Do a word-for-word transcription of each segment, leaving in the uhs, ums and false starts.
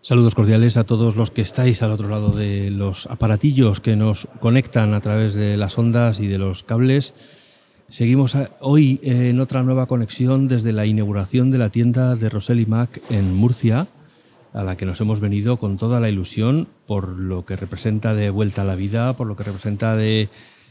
Saludos cordiales a todos los que estáis al otro lado de los aparatillos que nos conectan a través de las ondas y de los cables. Seguimos hoy en otra nueva conexión desde la inauguración de la tienda de Rosell y Mac en Murcia, a la que nos hemos venido con toda la ilusión por lo que representa de vuelta a la vida, por lo que representa de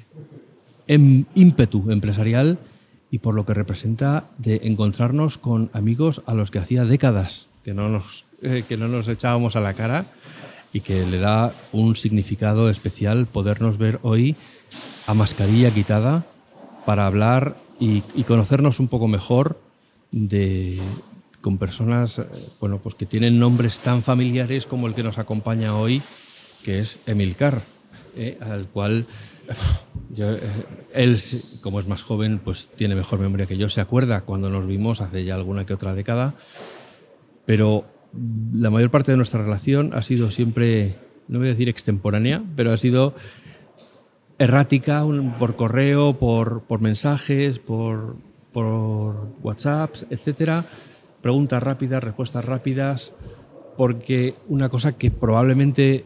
ímpetu empresarial y por lo que representa de encontrarnos con amigos a los que hacía décadas que no nos, eh, que no nos echábamos a la cara y que le da un significado especial podernos ver hoy a mascarilla quitada para hablar y, y conocernos un poco mejor de, con personas bueno, pues que tienen nombres tan familiares como el que nos acompaña hoy, que es Emilcar, eh, al cual yo, eh, él, como es más joven, pues tiene mejor memoria que yo, se acuerda cuando nos vimos hace ya alguna que otra década, pero la mayor parte de nuestra relación ha sido siempre, no voy a decir extemporánea, pero ha sido errática, un, por correo, por, por mensajes, por, por WhatsApps, etcétera. Preguntas rápidas, respuestas rápidas, porque una cosa que probablemente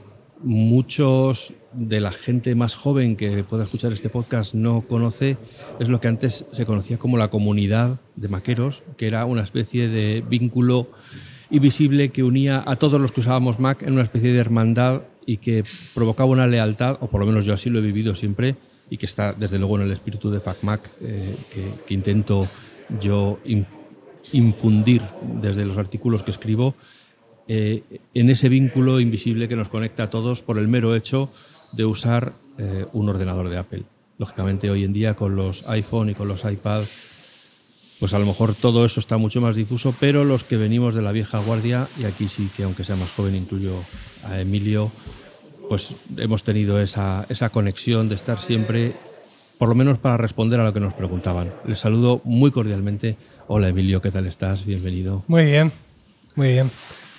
muchos de la gente más joven que pueda escuchar este podcast no conoce es lo que antes se conocía como la comunidad de maqueros, que era una especie de vínculo invisible que unía a todos los que usábamos Mac en una especie de hermandad y que provocaba una lealtad, o por lo menos yo así lo he vivido siempre, y que está desde luego en el espíritu de FacMac, eh, que, que intento yo infundir desde los artículos que escribo, eh, en ese vínculo invisible que nos conecta a todos por el mero hecho de usar eh, un ordenador de Apple. Lógicamente hoy en día con los iPhone y con los iPad, pues a lo mejor todo eso está mucho más difuso, pero los que venimos de la vieja guardia, y aquí sí que aunque sea más joven incluyo a Emilio, pues hemos tenido esa, esa conexión de estar siempre, por lo menos para responder a lo que nos preguntaban. Les saludo muy cordialmente. Hola Emilio, ¿qué tal estás? Bienvenido. Muy bien, muy bien.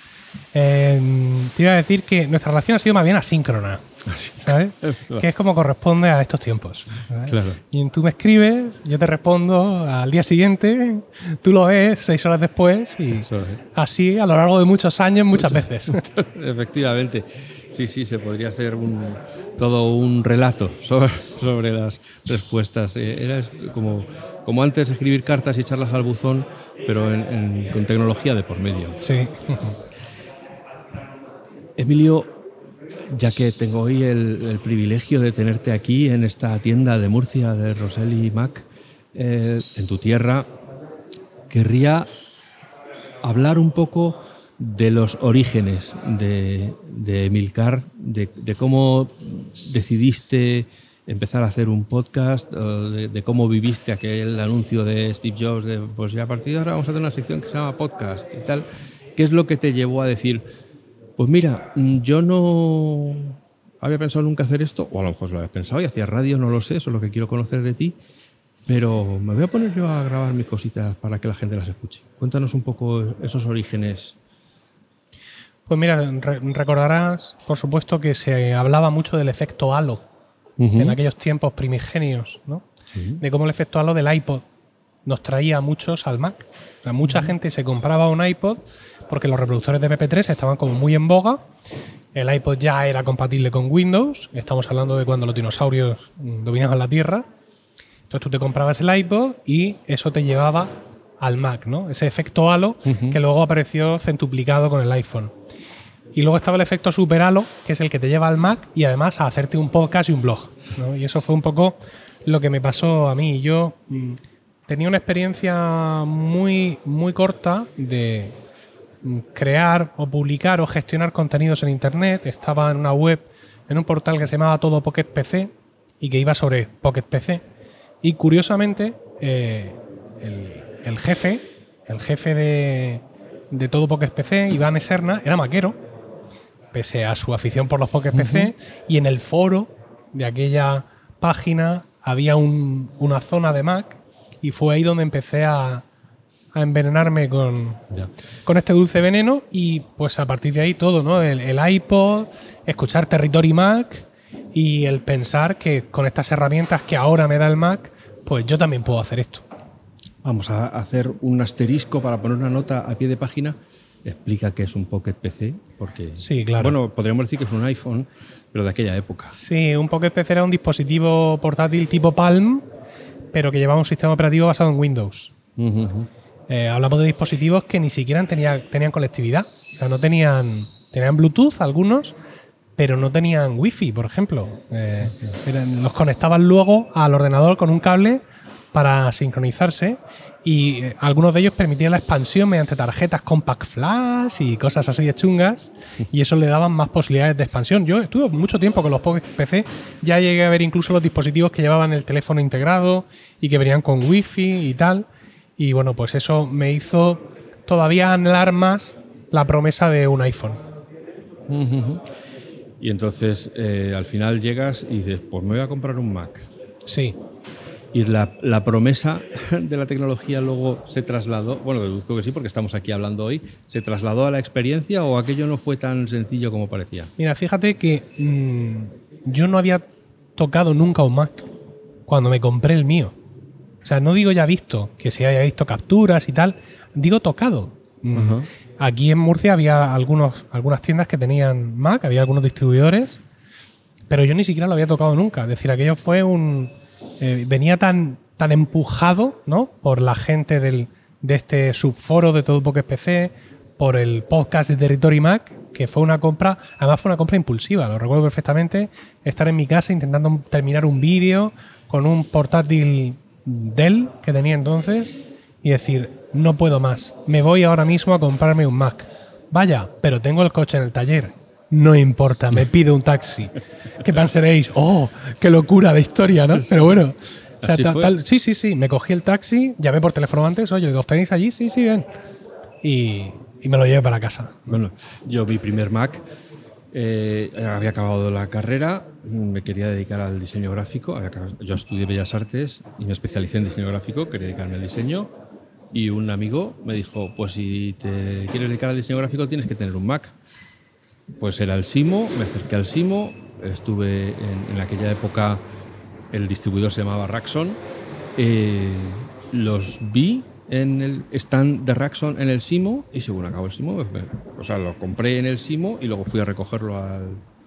Eh, te iba a decir que nuestra relación ha sido más bien asíncrona, ¿sabes? Que es como corresponde a estos tiempos, ¿sabes? Claro. Y tú me escribes, yo te respondo al día siguiente, tú lo ves seis horas después y así a lo largo de muchos años, muchas Mucho, veces. Efectivamente. Sí, sí, se podría hacer un, todo un relato sobre, sobre las respuestas. Era como, como antes escribir cartas y echarlas al buzón, pero en, en, con tecnología de por medio. Sí. Emilio, ya que tengo hoy el, el privilegio de tenerte aquí en esta tienda de Murcia de Rosell y Mac, eh, en tu tierra, querría hablar un poco de los orígenes de, de Emilcar, de, de cómo decidiste empezar a hacer un podcast, de, de cómo viviste aquel anuncio de Steve Jobs de pues ya a partir de ahora vamos a tener una sección que se llama podcast y tal. ¿Qué es lo que te llevó a decir, pues mira, yo no había pensado nunca hacer esto, o a lo mejor lo habías pensado y hacías radio, no lo sé, eso es lo que quiero conocer de ti, pero me voy a poner yo a grabar mis cositas para que la gente las escuche? Cuéntanos un poco esos orígenes. Pues mira, re- recordarás, por supuesto, que se hablaba mucho del efecto halo uh-huh. en aquellos tiempos primigenios, ¿no? Uh-huh. De cómo el efecto halo del iPod nos traía a muchos al Mac. O sea, mucha uh-huh. gente se compraba un iPod porque los reproductores de eme pe tres estaban como muy en boga. El iPod ya era compatible con Windows. Estamos hablando de cuando los dinosaurios dominaban la Tierra. Entonces tú te comprabas el iPod y eso te llevaba al Mac, ¿no? Ese efecto halo uh-huh. que luego apareció centuplicado con el iPhone. Y luego estaba el efecto super halo, que es el que te lleva al Mac y además a hacerte un podcast y un blog, ¿no? Y eso fue un poco lo que me pasó a mí. Yo mm, tenía una experiencia muy, muy corta de crear o publicar o gestionar contenidos en Internet. Estaba en una web, en un portal que se llamaba Todo Pocket P C y que iba sobre Pocket P C. Y curiosamente, eh, el, el jefe, el jefe de, de Todo Pocket P C, Iván Eserna, era maquero, pese a su afición por los Pocket uh-huh. P C, y en el foro de aquella página había un, una zona de Mac y fue ahí donde empecé a, a envenenarme con, yeah. con este dulce veneno y pues a partir de ahí todo, ¿no? El, el iPod, escuchar Territory Mac y el pensar que con estas herramientas que ahora me da el Mac, pues yo también puedo hacer esto. Vamos a hacer un asterisco para poner una nota a pie de página. explica qué es un Pocket P C, porque sí, claro. Bueno, podríamos decir que es un iPhone, pero de aquella época. Sí, un Pocket P C era un dispositivo portátil tipo Palm, pero que llevaba un sistema operativo basado en Windows. Uh-huh. Eh, hablamos de dispositivos que ni siquiera tenía, tenían conectividad. O sea, no tenían, tenían Bluetooth algunos, pero no tenían Wi-Fi, por ejemplo. Eh, eran, los conectaban luego al ordenador con un cable para sincronizarse y eh, algunos de ellos permitían la expansión mediante tarjetas Compact Flash y cosas así de chungas, y eso le daban más posibilidades de expansión. Yo estuve mucho tiempo con los Pocket P C, ya llegué a ver incluso los dispositivos que llevaban el teléfono integrado y que venían con Wi-Fi y tal, y bueno, pues eso me hizo todavía anhelar más la promesa de un iPhone. Uh-huh. Y entonces eh, al final llegas y dices, pues me voy a comprar un Mac. Sí. Y la, la promesa de la tecnología luego se trasladó, bueno, deduzco que sí porque estamos aquí hablando hoy, ¿se trasladó a la experiencia o aquello no fue tan sencillo como parecía? Mira, fíjate que mmm, yo no había tocado nunca un Mac cuando me compré el mío. O sea, no digo ya visto, que se haya visto capturas y tal, digo tocado. Uh-huh. Aquí en Murcia había algunos, algunas tiendas que tenían Mac, había algunos distribuidores, pero yo ni siquiera lo había tocado nunca. Es decir, aquello fue un... Eh, venía tan, tan empujado, ¿no?, por la gente del, de este subforo de Todo Pocket P C, por el podcast de Territory Mac, que fue una compra, además fue una compra impulsiva, lo recuerdo perfectamente, estar en mi casa intentando terminar un vídeo con un portátil Dell que tenía entonces y decir, no puedo más, me voy ahora mismo a comprarme un Mac. Vaya, pero tengo el coche en el taller. No importa, me pido un taxi. ¿Qué pensaréis? ¡Oh, qué locura de historia!, ¿no? Pero bueno, o sea, tal, tal, sí, sí, sí, me cogí el taxi, llamé por teléfono antes, oye, ¿los tenéis allí? Sí, sí, bien. Y, y me lo llevé para casa. Bueno, yo mi primer Mac, eh, había acabado la carrera, me quería dedicar al diseño gráfico, yo estudié Bellas Artes y me especialicé en diseño gráfico, quería dedicarme al diseño, y un amigo me dijo, pues si te quieres dedicar al diseño gráfico tienes que tener un Mac. Pues era el Simo, me acerqué al Simo, estuve en, en aquella época, el distribuidor se llamaba Raxon, eh, los vi en el stand de Raxon en el Simo y según acabó el Simo, me, o sea, lo compré en el Simo y luego fui a recogerlo al,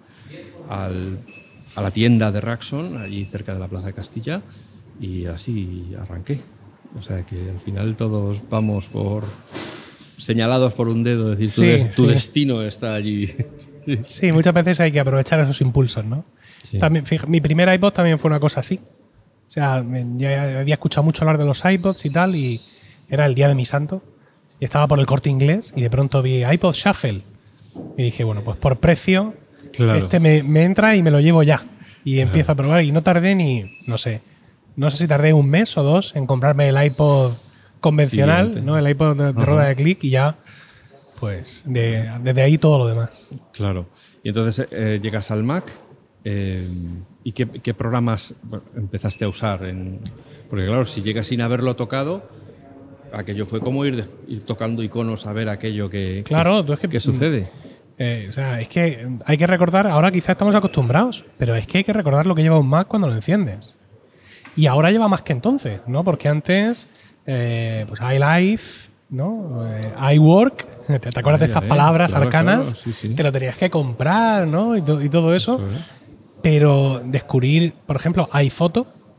al, a la tienda de Raxon, allí cerca de la Plaza de Castilla, y así arranqué. O sea que al final todos vamos por... señalados por un dedo, es decir, tu, sí, de, tu sí. destino está allí. Sí, muchas veces hay que aprovechar esos impulsos, ¿no? Sí. También, fíjate, mi primer iPod también fue una cosa así. O sea, ya había escuchado mucho hablar de los iPods y tal, y era el día de mi santo, y estaba por el Corte Inglés, y de pronto vi iPod Shuffle. Y dije, bueno, pues por precio, claro, este me, me entra y me lo llevo ya. Y claro, empiezo a probar, y no tardé ni, no sé, no sé si tardé un mes o dos en comprarme el iPod convencional, sí, ¿no? El iPod de, de rueda de clic, y ya, pues, de, desde ahí todo lo demás. Claro. Y entonces eh, llegas al Mac, eh, ¿y qué, qué programas bueno, empezaste a usar? En, porque claro, si llegas sin haberlo tocado, aquello fue como ir, de, ir tocando iconos a ver aquello que, claro, que, es que, que sucede. Eh, o sea, es que hay que recordar, ahora quizás estamos acostumbrados, pero es que hay que recordar lo que lleva un Mac cuando lo enciendes. Y ahora lleva más que entonces, ¿no? Porque antes... Eh, pues iLife, ¿no? Eh, iWork, ¿te, te acuerdas ah, de estas eh, palabras claro, arcanas? Claro, sí, sí. Te lo tenías que comprar, ¿no? Y, to, y todo eso. eso es. Pero descubrir, por ejemplo, iPhoto,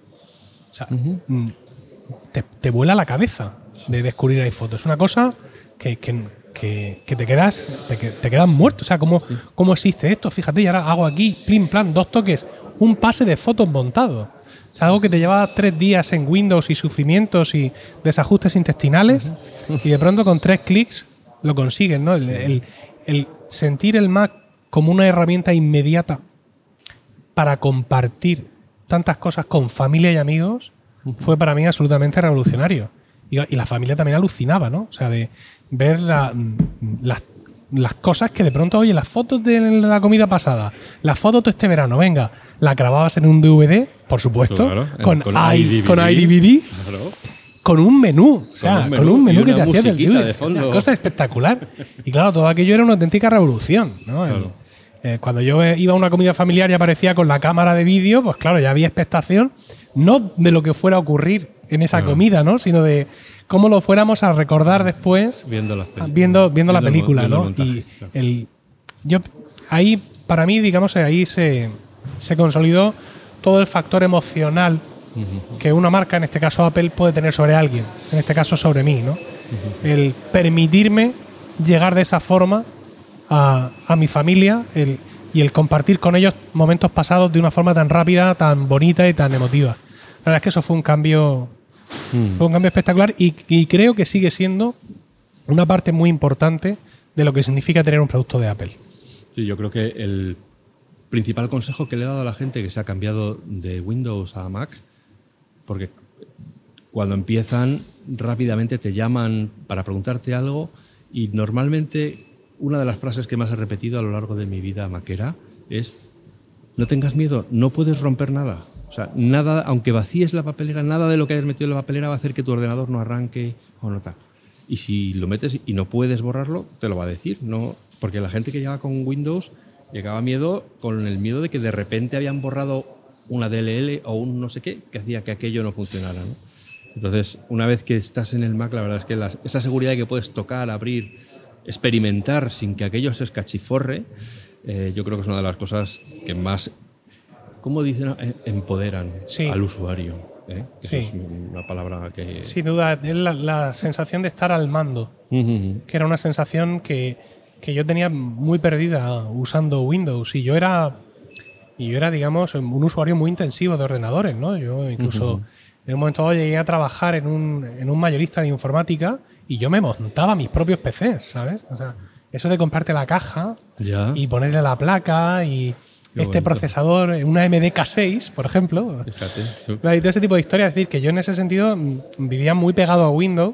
o sea, uh-huh. te, te vuela la cabeza de descubrir iPhoto. Es una cosa que, que, que, que te quedas te, te quedas muerto. O sea, ¿cómo, sí. ¿cómo existe esto? Fíjate, y ahora hago aquí, plim, plan, dos toques, un pase de fotos montado. O sea, algo que te llevaba tres días en Windows y sufrimientos y desajustes intestinales, uh-huh. y de pronto con tres clics lo consigues, ¿no? El, el, el sentir el Mac como una herramienta inmediata para compartir tantas cosas con familia y amigos uh-huh. fue para mí absolutamente revolucionario. Y, y la familia también alucinaba, ¿no? O sea, de ver la, las las cosas que de pronto, oye, las fotos de la comida pasada, las fotos de este verano, venga, la grababas en un D V D, por supuesto, claro, con, con, I, con iDVD, claro. con un menú, o sea, con un menú, con un menú que te hacía del D V D, de fondo. Una cosa espectacular. Y claro, todo aquello era una auténtica revolución, ¿no? Claro. El, Eh, cuando yo iba a una comida familiar y aparecía con la cámara de vídeo, pues claro, ya había expectación, no de lo que fuera a ocurrir en esa claro. comida, ¿no? Sino de cómo lo fuéramos a recordar después viendo, las peli- viendo, viendo, viendo la película, viendo ¿no? el montaje, y claro. el, yo, ahí, para mí, digamos, ahí se, se consolidó todo el factor emocional uh-huh. que una marca, en este caso Apple, puede tener sobre alguien, en este caso sobre mí, ¿no? Uh-huh. El permitirme llegar de esa forma a, a mi familia el, y el compartir con ellos momentos pasados de una forma tan rápida, tan bonita y tan emotiva. La verdad es que eso fue un cambio, mm. fue un cambio espectacular y, y creo que sigue siendo una parte muy importante de lo que significa tener un producto de Apple. Sí, yo creo que el principal consejo que le he dado a la gente que se ha cambiado de Windows a Mac, porque cuando empiezan rápidamente te llaman para preguntarte algo y normalmente una de las frases que más he repetido a lo largo de mi vida maquera es: no tengas miedo, no puedes romper nada. O sea, nada, aunque vacíes la papelera, nada de lo que hayas metido en la papelera va a hacer que tu ordenador no arranque o no tal. Y si lo metes y no puedes borrarlo, te lo va a decir, ¿no? Porque la gente que llegaba con Windows llegaba miedo con el miedo de que de repente habían borrado una D L L o un no sé qué que hacía que aquello no funcionara, ¿no? Entonces, una vez que estás en el Mac, la verdad es que las, esa seguridad de que puedes tocar, abrir, experimentar sin que aquello se escachiforre, eh, yo creo que es una de las cosas que más, ¿cómo dicen? Empoderan sí. al usuario. ¿eh? Sí. Esa es una palabra que... Sin duda, es la, la sensación de estar al mando, uh-huh. que era una sensación que, que yo tenía muy perdida usando Windows. Y yo era, y yo era, digamos, un usuario muy intensivo de ordenadores, ¿no? Yo incluso... Uh-huh. En un momento dado llegué a trabajar en un, en un mayorista de informática y yo me montaba mis propios P Cs, ¿sabes? O sea, eso de comprarte la caja ya. y ponerle la placa y Qué este bonito. Procesador, una M D K seis, por ejemplo. Fíjate. Y todo ese tipo de historias. Es decir, que yo en ese sentido vivía muy pegado a Windows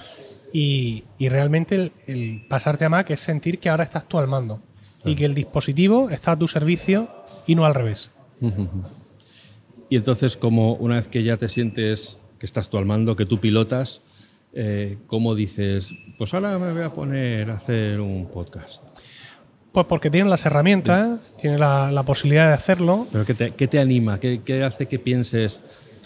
y, y realmente el, el pasarte a Mac es sentir que ahora estás tú al mando claro. y que el dispositivo está a tu servicio y no al revés. Uh-huh. Y entonces, como una vez que ya te sientes que estás tú al mando, que tú pilotas, eh, ¿cómo dices, pues ahora me voy a poner a hacer un podcast? Pues porque tienes las herramientas, sí. tienes la, la posibilidad de hacerlo. ¿Pero qué te, qué te anima? ¿Qué, ¿Qué hace que pienses,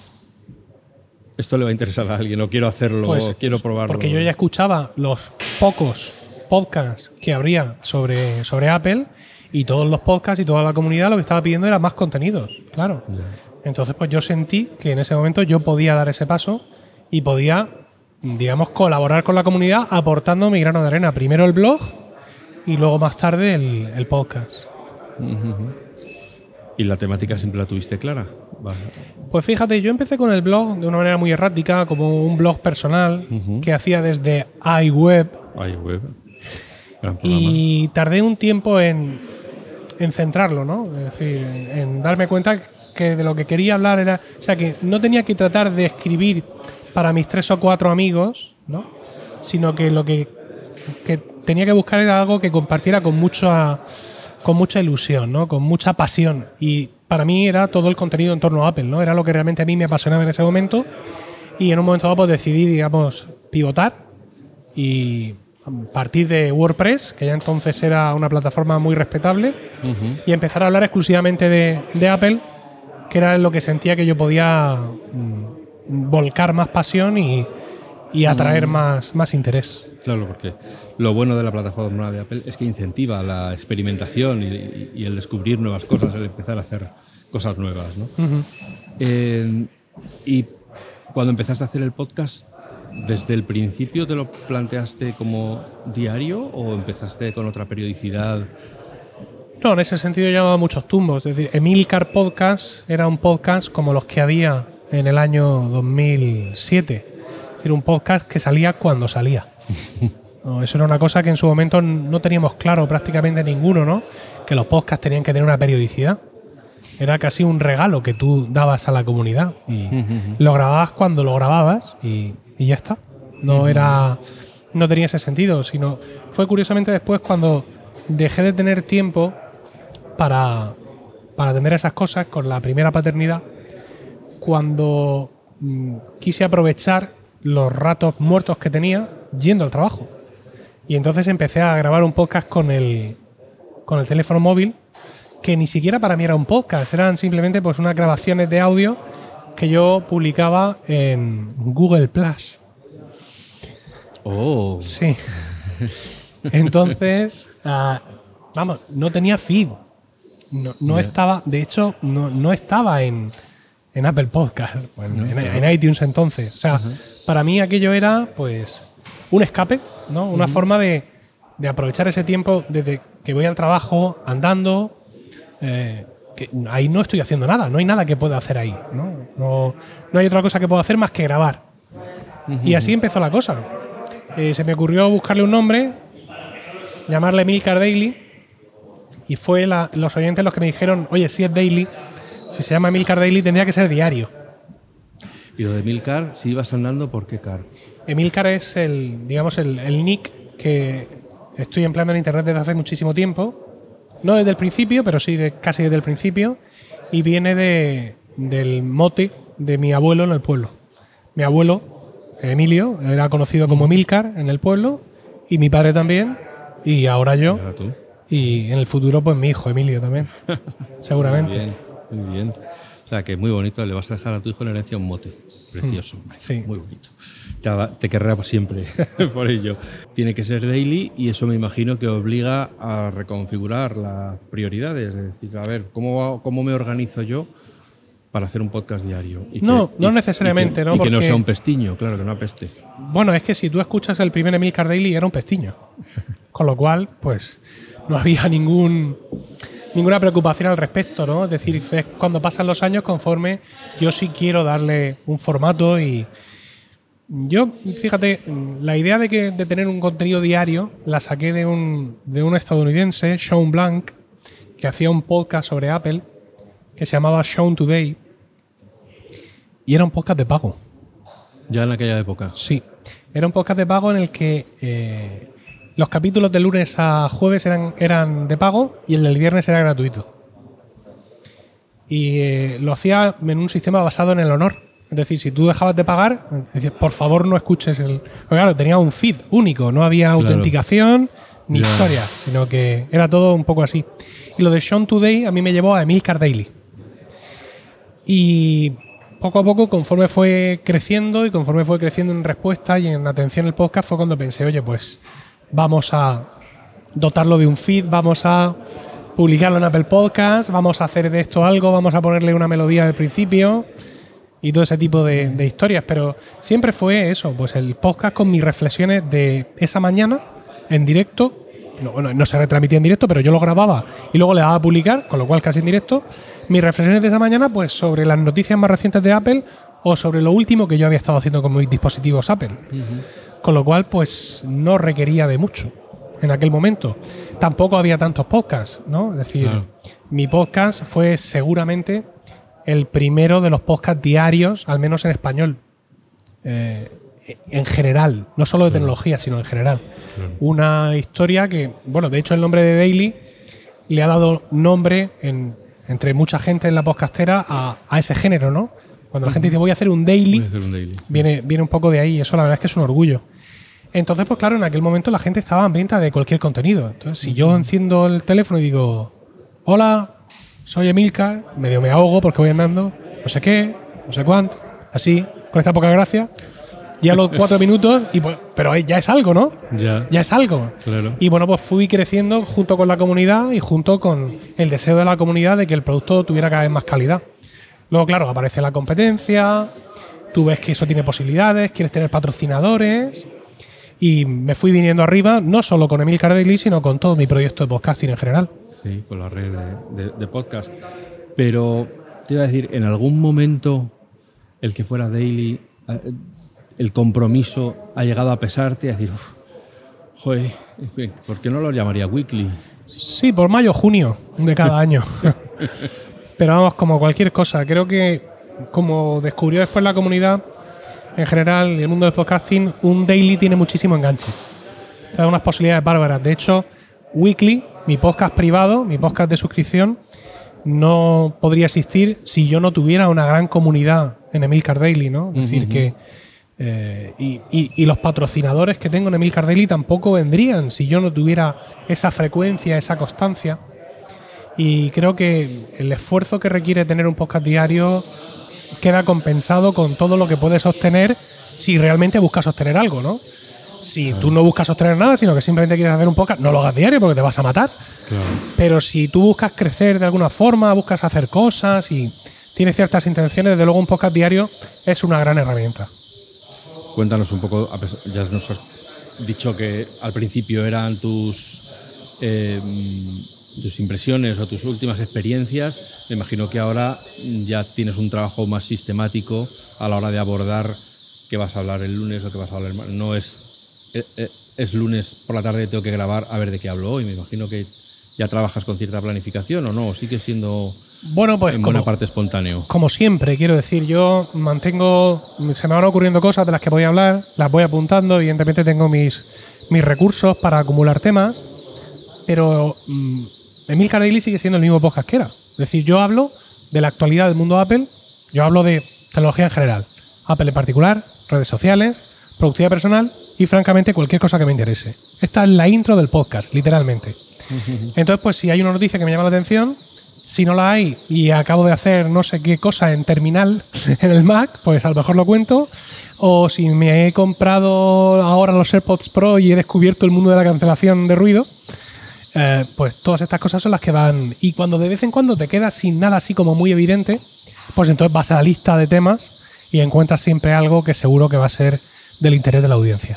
esto le va a interesar a alguien o quiero hacerlo pues, o quiero probarlo? Porque yo ya escuchaba los pocos podcasts que habría sobre, sobre Apple y todos los podcasts y toda la comunidad lo que estaba pidiendo era más contenidos, claro. Yeah. Entonces, pues yo sentí que en ese momento yo podía dar ese paso y podía, digamos, colaborar con la comunidad aportando mi grano de arena. Primero el blog y luego más tarde el, el podcast. Uh-huh. ¿Y la temática siempre la tuviste clara? Vale. Pues fíjate, yo empecé con el blog de una manera muy errática, como un blog personal uh-huh. que hacía desde iWeb. iWeb. Gran programa. Y tardé un tiempo en, en centrarlo, ¿no? Es decir, en, en darme cuenta que de lo que quería hablar era... O sea, que no tenía que tratar de escribir para mis tres o cuatro amigos, ¿no? Sino que lo que, que tenía que buscar era algo que compartiera con mucha, con mucha ilusión, ¿no? Con mucha pasión. Y para mí era todo el contenido en torno a Apple, ¿no? Era lo que realmente a mí me apasionaba en ese momento. Y en un momento dado pues, decidí, digamos, pivotar y partir de WordPress, que ya entonces era una plataforma muy respetable, uh-huh. y empezar a hablar exclusivamente de, de Apple, que era lo que sentía que yo podía mm, volcar más pasión y, y atraer mm. más, más interés. Claro, porque lo bueno de la plataforma de Apple es que incentiva la experimentación y, y el descubrir nuevas cosas, el empezar a hacer cosas nuevas, ¿no? Uh-huh. Eh, y cuando empezaste a hacer el podcast, ¿desde el principio te lo planteaste como diario o empezaste con otra periodicidad? No, en ese sentido llevaba muchos tumbos. Es decir, Emilcar Podcast era un podcast como los que había en el año dos mil siete. Es decir, un podcast que salía cuando salía. No, eso era una cosa que en su momento no teníamos claro prácticamente ninguno, ¿no? Que los podcasts tenían que tener una periodicidad. Era casi un regalo que tú dabas a la comunidad. Y uh-huh. lo grababas cuando lo grababas y, y ya está. No uh-huh. era, no tenía ese sentido, sino fue curiosamente después cuando dejé de tener tiempo para, para atender esas cosas con la primera paternidad, cuando mm, quise aprovechar los ratos muertos que tenía yendo al trabajo. Y entonces empecé a grabar un podcast con el, con el teléfono móvil que ni siquiera para mí era un podcast, eran simplemente pues unas grabaciones de audio que yo publicaba en Google Plus. Oh. Sí. Entonces, uh, vamos, no tenía feed. No, no yeah. estaba, de hecho, no, no estaba en, en Apple Podcast, en, no, en, claro. en iTunes entonces. O sea, uh-huh. para mí aquello era, pues, un escape, ¿no? Una uh-huh. forma de, de aprovechar ese tiempo desde que voy al trabajo andando. Eh, que ahí no estoy haciendo nada, no hay nada que pueda hacer ahí, ¿no? No, no hay otra cosa que pueda hacer más que grabar. Uh-huh. Y así empezó la cosa. Eh, se me ocurrió buscarle un nombre, llamarle Emilcar Daily, y fue la, los oyentes los que me dijeron, oye, si es Daily, si se llama Emilcar Daily tendría que ser diario. Y lo de Emilcar, si ibas andando, ¿por qué Car? Emilcar es el, digamos, el, el nick que estoy empleando en internet desde hace muchísimo tiempo. No desde el principio, pero sí de, casi desde el principio. Y viene de, del mote de mi abuelo en el pueblo. Mi abuelo, Emilio, era conocido como Emilcar en el pueblo. Y mi padre también. Y ahora yo. ¿Y ahora tú? Y en el futuro, pues mi hijo, Emilio, también. Seguramente. Muy bien, muy bien. O sea, que es muy bonito. Le vas a dejar a tu hijo en herencia un mote. Precioso. Mm, sí. Muy bonito. Te, te querrá siempre por ello. Tiene que ser daily y eso me imagino que obliga a reconfigurar las prioridades. Es decir, a ver, ¿cómo, cómo me organizo yo para hacer un podcast diario? Y no, que, no y, necesariamente, y que, ¿no? Y que Porque, no sea un pestiño, claro, que no apeste. Bueno, es que si tú escuchas el primer Emilcar Daily era un pestiño. Con lo cual, pues, no había ningún... ninguna preocupación al respecto, ¿no? Es decir, es cuando pasan los años conforme yo sí quiero darle un formato y yo, fíjate, la idea de que de tener un contenido diario la saqué de un, de un estadounidense, Sean Blank, que hacía un podcast sobre Apple que se llamaba Sean Today y era un podcast de pago. Ya en aquella época. Sí, era un podcast de pago en el que eh, los capítulos de lunes a jueves eran, eran de pago y el del viernes era gratuito. Y eh, lo hacía en un sistema basado en el honor. Es decir, si tú dejabas de pagar, decías, por favor no escuches el... Porque claro, tenía un feed único, no había claro. autenticación ni yeah. historia, sino que era todo un poco así. Y lo de Sean Today a mí me llevó a Emilcar Daily. Y poco a poco, conforme fue creciendo y conforme fue creciendo en respuesta y en atención al podcast, fue cuando pensé, oye, pues vamos a dotarlo de un feed, vamos a publicarlo en Apple Podcast, vamos a hacer de esto algo, vamos a ponerle una melodía al principio y todo ese tipo de, de historias. Pero siempre fue eso, pues el podcast con mis reflexiones de esa mañana en directo. No, bueno, no se retransmitía en directo, pero yo lo grababa y luego le daba a publicar, con lo cual casi en directo. Mis reflexiones de esa mañana, pues sobre las noticias más recientes de Apple o sobre lo último que yo había estado haciendo con mis dispositivos Apple. Uh-huh. Con lo cual, pues no requería de mucho en aquel momento. Tampoco había tantos podcasts, ¿no? Es decir, claro. mi podcast fue seguramente el primero de los podcasts diarios, al menos en español. Eh, en general, no solo de claro. tecnología, sino en general. Claro. Una historia que, bueno, de hecho el nombre de Daily le ha dado nombre en, entre mucha gente en la podcastera a, a ese género, ¿no? Cuando uh-huh. la gente dice voy a hacer un daily, voy a hacer un daily. Viene, viene un poco de ahí y eso la verdad es que es un orgullo. Entonces, pues claro, en aquel momento la gente estaba hambrienta de cualquier contenido. Entonces, si uh-huh. yo enciendo el teléfono y digo hola, soy Emilcar, medio me ahogo porque voy andando, no sé qué, no sé cuánto, así, con esta poca gracia, y a los cuatro minutos, y pues, pero ya es algo, ¿no? Ya. Ya es algo. Claro. Y bueno, pues fui creciendo junto con la comunidad y junto con el deseo de la comunidad de que el producto tuviera cada vez más calidad. Luego, claro, aparece la competencia, tú ves que eso tiene posibilidades, quieres tener patrocinadores, y me fui viniendo arriba, no solo con Emilcar Daily, sino con todo mi proyecto de podcasting en general. Sí, con la red de, de, de podcast. Pero te iba a decir, en algún momento el que fuera Daily, el compromiso ha llegado a pesarte y a decir, joder, ¿por qué no lo llamaría weekly? Sí, por mayo o junio de cada año. Pero vamos, como cualquier cosa, creo que como descubrió después la comunidad, en general, en el mundo del podcasting, un daily tiene muchísimo enganche. Te da unas posibilidades bárbaras. De hecho, weekly, mi podcast privado, mi podcast de suscripción, no podría existir si yo no tuviera una gran comunidad en Emilcar Daily, ¿no? Es decir, uh-huh. que eh, y, y, y los patrocinadores que tengo en Emilcar Daily tampoco vendrían si yo no tuviera esa frecuencia, esa constancia. Y creo que el esfuerzo que requiere tener un podcast diario queda compensado con todo lo que puedes obtener si realmente buscas obtener algo, ¿no? Si claro. tú no buscas obtener nada, sino que simplemente quieres hacer un podcast, no lo hagas diario porque te vas a matar. Claro. Pero si tú buscas crecer de alguna forma, buscas hacer cosas y tienes ciertas intenciones, desde luego un podcast diario es una gran herramienta. Cuéntanos un poco, ya nos has dicho que al principio eran tus, eh, tus impresiones o tus últimas experiencias. Me imagino que ahora ya tienes un trabajo más sistemático a la hora de abordar qué vas a hablar el lunes o qué vas a hablar el martes. No es, es, es lunes por la tarde, tengo que grabar a ver de qué hablo hoy. Me imagino que ya trabajas con cierta planificación o no, o sigue siendo bueno, pues en como, buena parte espontáneo. Como siempre, quiero decir, yo mantengo, se me van ocurriendo cosas de las que voy a hablar, las voy apuntando, evidentemente tengo mis, mis recursos para acumular temas, pero mmm, Emilcar Daily sigue siendo el mismo podcast que era. Es decir, yo hablo de la actualidad del mundo Apple, yo hablo de tecnología en general, Apple en particular, redes sociales, productividad personal y francamente cualquier cosa que me interese. Esta es la intro del podcast, literalmente. Entonces, pues si hay una noticia que me llama la atención, si no la hay y acabo de hacer no sé qué cosa en terminal en el Mac, pues a lo mejor lo cuento. O si me he comprado ahora los AirPods Pro y he descubierto el mundo de la cancelación de ruido, eh, pues todas estas cosas son las que van. Y cuando de vez en cuando te quedas sin nada así como muy evidente, pues entonces vas a la lista de temas y encuentras siempre algo que seguro que va a ser del interés de la audiencia.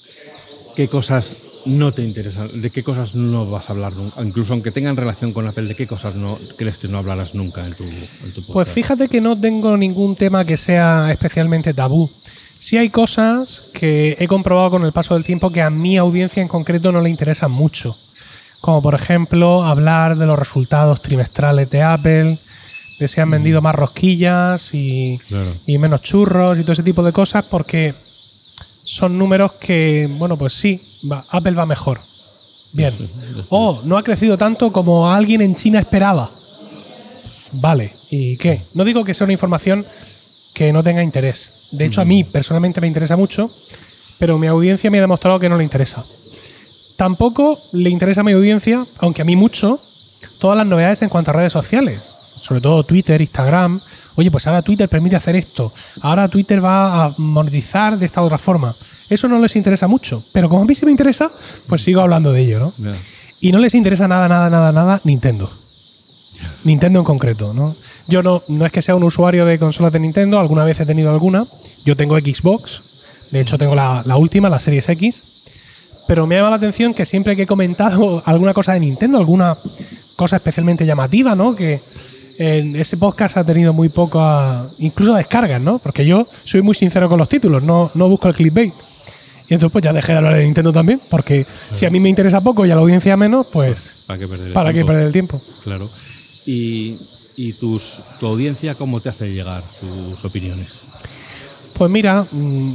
¿Qué cosas no te interesan? ¿De qué cosas no vas a hablar nunca? Incluso aunque tengan relación con Apple, ¿de qué cosas no crees que no hablarás nunca en tu, en tu podcast? Pues fíjate que no tengo ningún tema que sea especialmente tabú. Sí hay cosas que he comprobado con el paso del tiempo que a mi audiencia en concreto no le interesan mucho. Como por ejemplo hablar de los resultados trimestrales de Apple, de si han vendido mm. más rosquillas y, claro. y menos churros y todo ese tipo de cosas, porque son números que, bueno, pues sí, va, Apple va mejor. Bien. Sí, sí, sí. O no ha crecido tanto como alguien en China esperaba. Vale, ¿y qué? No digo que sea una información que no tenga interés. De hecho, a mí personalmente me interesa mucho, pero mi audiencia me ha demostrado que no le interesa. Tampoco le interesa a mi audiencia, aunque a mí mucho, todas las novedades en cuanto a redes sociales. Sobre todo Twitter, Instagram. Oye, pues ahora Twitter permite hacer esto. Ahora Twitter va a monetizar de esta otra forma. Eso no les interesa mucho. Pero como a mí sí me interesa, pues sigo hablando de ello, ¿no? Yeah. Y no les interesa nada, nada, nada, nada Nintendo. Yeah. Nintendo en concreto, ¿no? Yo no, no es que sea un usuario de consolas de Nintendo. Alguna vez he tenido alguna. Yo tengo Xbox. De hecho, tengo la, la última, la Series X. Pero me llama la atención que siempre que he comentado alguna cosa de Nintendo, alguna cosa especialmente llamativa, ¿no? Que en ese podcast ha tenido muy poca, incluso descargas, ¿no? Porque yo soy muy sincero con los títulos, no, no busco el clickbait. Y entonces pues ya dejé de hablar de Nintendo también, porque claro. si a mí me interesa poco y a la audiencia menos, pues ¿para qué perder el, ¿para qué perder el tiempo? Claro. ¿Y, y tus, tu audiencia cómo te hace llegar sus opiniones? Pues mira,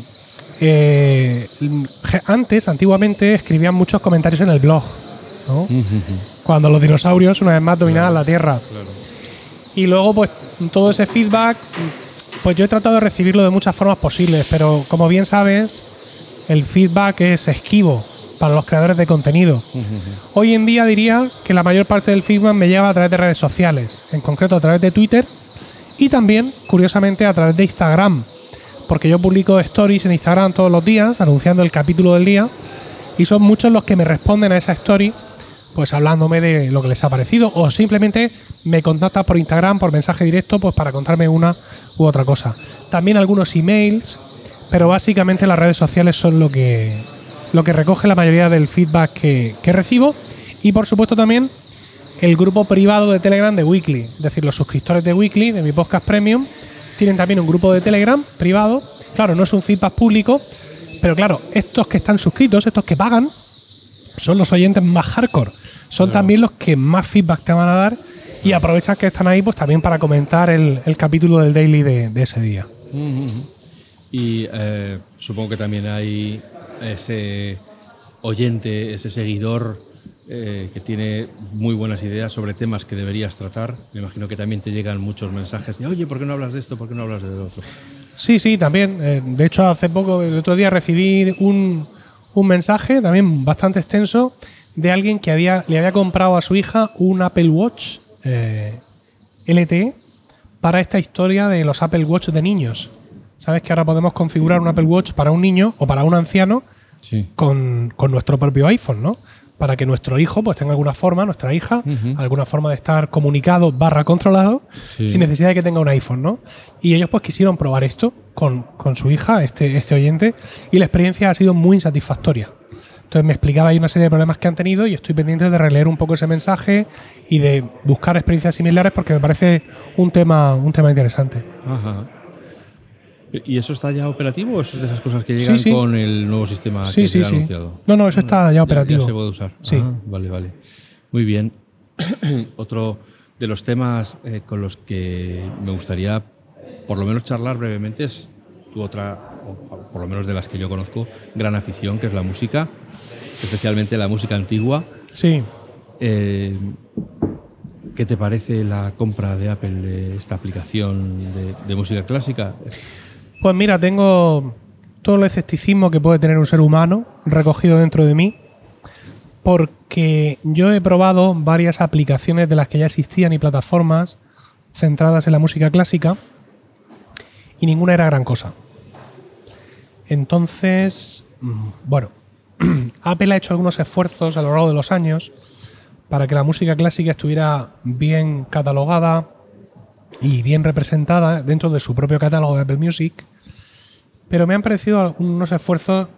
eh, antes, antiguamente, escribían muchos comentarios en el blog, ¿no? Cuando los dinosaurios una vez más dominaban claro. la Tierra. Claro. Y luego, pues, todo ese feedback, pues yo he tratado de recibirlo de muchas formas posibles, pero como bien sabes, el feedback es esquivo para los creadores de contenido. Uh-huh. Hoy en día diría que la mayor parte del feedback me llega a través de redes sociales, en concreto a través de Twitter y también, curiosamente, a través de Instagram, porque yo publico stories en Instagram todos los días, anunciando el capítulo del día, y son muchos los que me responden a esa story pues hablándome de lo que les ha parecido o simplemente me contactan por Instagram, por mensaje directo, pues para contarme una u otra cosa. También algunos emails, pero básicamente las redes sociales son lo que, lo que recoge la mayoría del feedback que, que recibo y por supuesto también el grupo privado de Telegram de Weekly, es decir, los suscriptores de Weekly, de mi podcast Premium, tienen también un grupo de Telegram privado. Claro, no es un feedback público, pero claro, estos que están suscritos, estos que pagan, son los oyentes más hardcore. Son claro. también los que más feedback te van a dar y aprovechan que están ahí pues también para comentar el, el capítulo del daily de, de ese día. Mm-hmm. Y eh, supongo que también hay ese oyente, ese seguidor eh, que tiene muy buenas ideas sobre temas que deberías tratar. Me imagino que también te llegan muchos mensajes de oye, ¿por qué no hablas de esto? ¿Por qué no hablas de lo otro? Sí, sí, también. Eh, de hecho, hace poco, el otro día recibí un... un mensaje también bastante extenso de alguien que había, le había comprado a su hija un Apple Watch eh, L T E para esta historia de los Apple Watch de niños. ¿Sabes que ahora podemos configurar un Apple Watch para un niño o para un anciano sí. con, con nuestro propio iPhone, ¿no? Para que nuestro hijo pues tenga alguna forma, nuestra hija, uh-huh. alguna forma de estar comunicado barra controlado sí. sin necesidad de que tenga un iPhone, ¿no? Y ellos pues quisieron probar esto con, con su hija, este, este oyente, y la experiencia ha sido muy insatisfactoria. Entonces me explicaba ahí una serie de problemas que han tenido y estoy pendiente de releer un poco ese mensaje y de buscar experiencias similares porque me parece un tema, un tema interesante. Ajá. ¿Y eso está ya operativo o es de esas cosas que llegan sí, sí. con el nuevo sistema sí, que sí, se ha sí. anunciado? No, no, eso está ya operativo. Ya, ya se puede usar. Sí. Ah, vale, vale. Muy bien. Otro de los temas eh, con los que me gustaría por lo menos charlar brevemente es tu otra, o por lo menos de las que yo conozco, gran afición, que es la música, especialmente la música antigua. Sí. Eh, ¿Qué te parece la compra de Apple de esta aplicación de, de música clásica? Pues mira, tengo todo el escepticismo que puede tener un ser humano recogido dentro de mí, porque yo he probado varias aplicaciones de las que ya existían y plataformas centradas en la música clásica y ninguna era gran cosa. Entonces, bueno, Apple ha hecho algunos esfuerzos a lo largo de los años para que la música clásica estuviera bien catalogada y bien representada dentro de su propio catálogo de Apple Music, pero me han parecido unos esfuerzos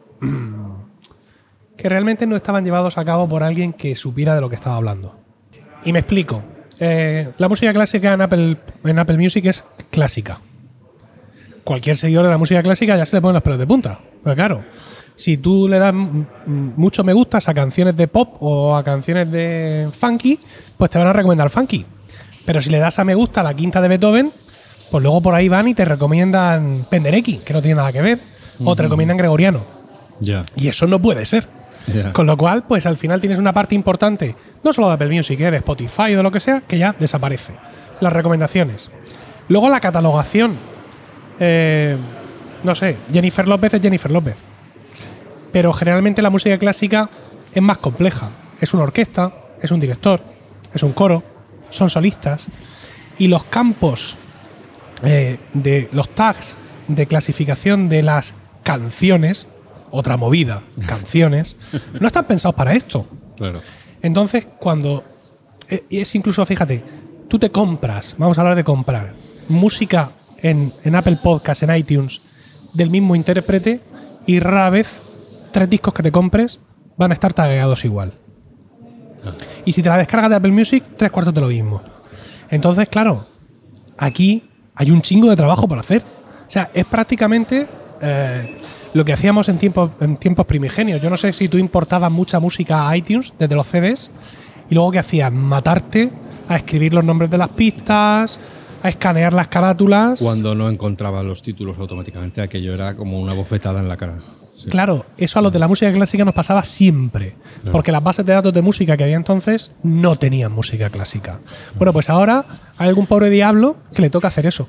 que realmente no estaban llevados a cabo por alguien que supiera de lo que estaba hablando. Y me explico. Eh, la música clásica en Apple, en Apple Music es clásica. Cualquier seguidor de la música clásica ya se le ponen los pelos de punta. Pero claro, si tú le das muchos me gustas a canciones de pop o a canciones de funky, pues te van a recomendar funky. Pero si le das a me gusta a la quinta de Beethoven, pues luego por ahí van y te recomiendan Penderecki, que no tiene nada que ver, uh-huh. o te recomiendan Gregoriano. Yeah. Y eso no puede ser. Yeah. Con lo cual, pues al final tienes una parte importante, no solo de Apple Music, ¿eh? de Spotify o de lo que sea, que ya desaparece. Las recomendaciones. Luego la catalogación. Eh, no sé, Jennifer López es Jennifer López. Pero generalmente la música clásica es más compleja. Es una orquesta, es un director, es un coro, son solistas. Y los campos eh, de los tags de clasificación de las canciones, otra movida, canciones, no están pensados para esto. Claro. Entonces, cuando es incluso, fíjate, tú te compras, vamos a hablar de comprar, música en, en Apple Podcasts, en iTunes, del mismo intérprete, y rara vez tres discos que te compres van a estar tagueados igual. Ah. Y si te la descargas de Apple Music, tres cuartos de lo mismo. Entonces, claro, aquí hay un chingo de trabajo por hacer. O sea, es prácticamente eh, lo que hacíamos en tiempos, en tiempos primigenios. Yo no sé si tú importabas mucha música a iTunes desde los C Ds y luego ¿qué hacías? Matarte a escribir los nombres de las pistas, a escanear las carátulas. Cuando no encontraba los títulos automáticamente, aquello era como una bofetada en la cara. Sí. Claro, eso a los de la música clásica nos pasaba siempre, claro. porque las bases de datos de música que había entonces no tenían música clásica. Bueno, pues ahora hay algún pobre diablo que le toca hacer eso.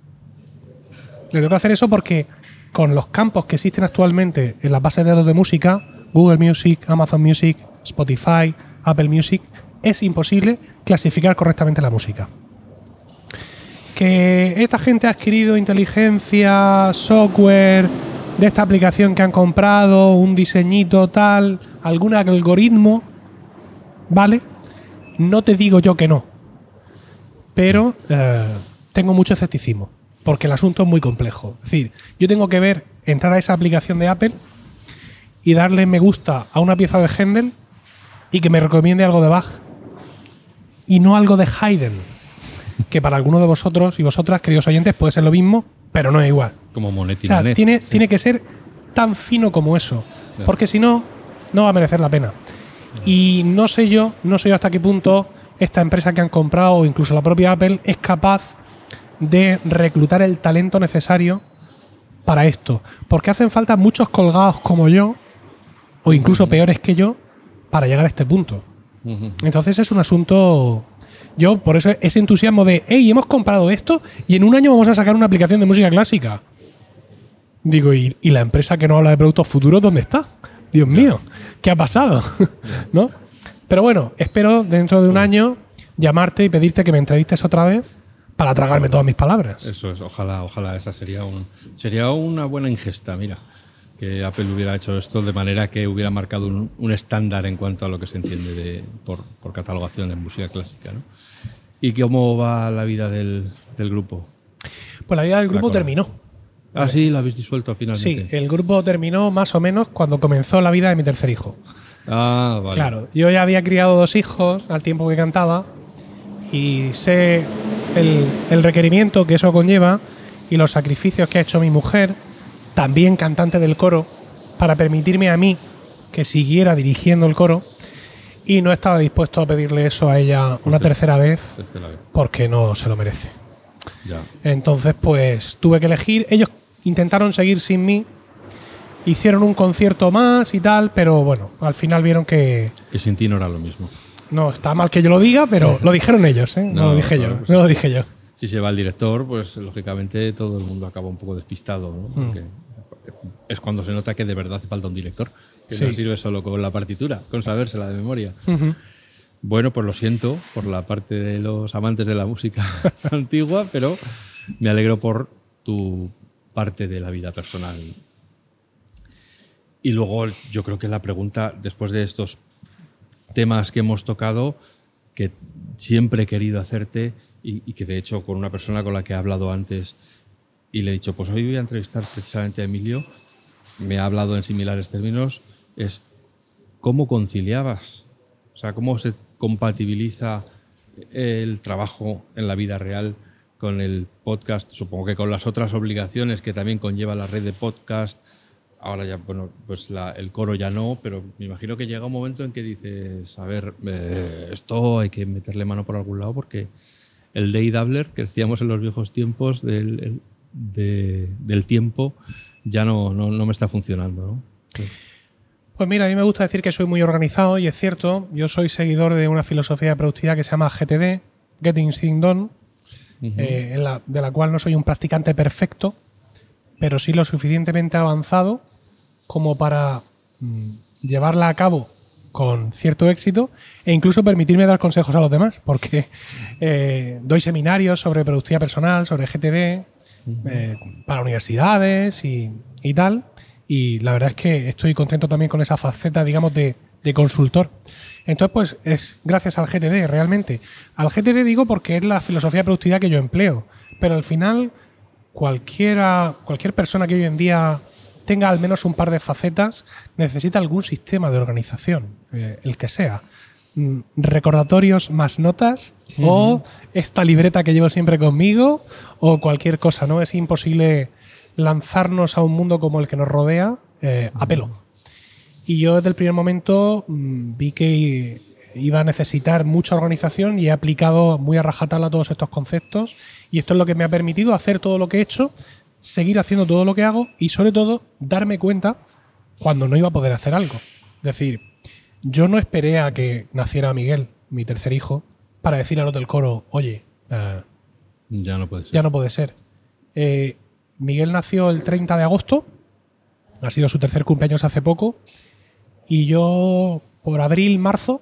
Le toca hacer eso porque con los campos que existen actualmente en las bases de datos de música, Google Music, Amazon Music, Spotify, Apple Music, es imposible clasificar correctamente la música. Que esta gente ha adquirido inteligencia, software de esta aplicación que han comprado, un diseñito tal, algún algoritmo, ¿vale? No te digo yo que no, pero eh, tengo mucho escepticismo, porque el asunto es muy complejo. Es decir, yo tengo que ver, entrar a esa aplicación de Apple y darle me gusta a una pieza de Händel y que me recomiende algo de Bach y no algo de Haydn, que para algunos de vosotros y vosotras, queridos oyentes, puede ser lo mismo, pero no es igual. Como Monetti. O sea, Manet. tiene, tiene que ser tan fino como eso, claro. porque si no, no va a merecer la pena. Y no sé yo, no sé yo hasta qué punto esta empresa que han comprado o incluso la propia Apple es capaz de reclutar el talento necesario para esto. Porque hacen falta muchos colgados como yo, o incluso uh-huh. peores que yo, para llegar a este punto. Uh-huh. Entonces es un asunto... Yo, por eso, ese entusiasmo de hey, hemos comprado esto y en un año vamos a sacar una aplicación de música clásica. Digo, ¿y, y la empresa que no habla de productos futuros dónde está? Dios mío, ¿qué ha pasado? ¿No? Pero bueno, espero dentro de un año llamarte y pedirte que me entrevistes otra vez para tragarme todas mis palabras. Eso es, ojalá, ojalá, esa sería, un, sería una buena ingesta, mira, que Apple hubiera hecho esto de manera que hubiera marcado un, un estándar en cuanto a lo que se entiende de, por, por catalogación en música clásica, ¿no? ¿Y cómo va la vida del, del grupo? Pues la vida del grupo terminó. Ah, sí, la habéis disuelto finalmente. Sí, el grupo terminó más o menos cuando comenzó la vida de mi tercer hijo. Ah, vale. Claro, yo ya había criado dos hijos al tiempo que cantaba y sé el, el requerimiento que eso conlleva y los sacrificios que ha hecho mi mujer, también cantante del coro, para permitirme a mí que siguiera dirigiendo el coro, y no estaba dispuesto a pedirle eso a ella una tercera vez, tercera vez. Porque no se lo merece. Ya. Entonces, pues tuve que elegir. Ellos intentaron seguir sin mí, hicieron un concierto más y tal, pero bueno, al final vieron que… Que sin ti no era lo mismo. No, está mal que yo lo diga, pero lo dijeron ellos, ¿eh? No, no lo dije claro, yo, pues, no lo dije yo. Si se va el director, pues lógicamente todo el mundo acaba un poco despistado, ¿no? Porque mm. es cuando se nota que de verdad hace falta un director, que sí. no sirve solo con la partitura, con sabérsela de memoria. Uh-huh. Bueno, pues lo siento por la parte de los amantes de la música antigua, pero me alegro por tu parte de la vida personal. Y luego yo creo que la pregunta, después de estos temas que hemos tocado, que siempre he querido hacerte y, y que de hecho con una persona con la que he hablado antes y le he dicho, pues hoy voy a entrevistar precisamente a Emilio, me ha hablado en similares términos, es ¿cómo conciliabas? O sea, ¿cómo se compatibiliza el trabajo en la vida real con el podcast? Supongo que con las otras obligaciones que también conlleva la red de podcast. Ahora ya, bueno, pues la, el coro ya no, pero me imagino que llega un momento en que dices, a ver, eh, esto hay que meterle mano por algún lado porque el day doubler que decíamos en los viejos tiempos del, el, de, del tiempo ya no, no, no me está funcionando, ¿no? Sí. Pues mira, a mí me gusta decir que soy muy organizado y es cierto, yo soy seguidor de una filosofía de productividad que se llama G T D, Getting Things Done, uh-huh. eh, en la, de la cual no soy un practicante perfecto, pero sí lo suficientemente avanzado como para mm, llevarla a cabo con cierto éxito e incluso permitirme dar consejos a los demás, porque eh, doy seminarios sobre productividad personal, sobre G T D, uh-huh. eh, para universidades y, y tal. Y la verdad es que estoy contento también con esa faceta, digamos, de, de consultor. Entonces, pues es gracias al G T D, realmente. Al G T D digo porque es la filosofía de productividad que yo empleo. Pero al final, cualquiera, cualquier persona que hoy en día tenga al menos un par de facetas necesita algún sistema de organización, eh, el que sea. Mm, recordatorios más notas, uh-huh. o esta libreta que llevo siempre conmigo, o cualquier cosa, ¿no? Es imposible lanzarnos a un mundo como el que nos rodea eh, a pelo. Y yo desde el primer momento mmm, vi que iba a necesitar mucha organización y he aplicado muy a rajatabla todos estos conceptos y esto es lo que me ha permitido hacer todo lo que he hecho, seguir haciendo todo lo que hago y sobre todo darme cuenta cuando no iba a poder hacer algo. Es decir, yo no esperé a que naciera Miguel, mi tercer hijo, para decirle a los del coro, oye, eh, ya no puede ser. Ya no puede ser. Eh, Miguel nació el treinta de agosto, ha sido su tercer cumpleaños hace poco, y yo por abril, marzo,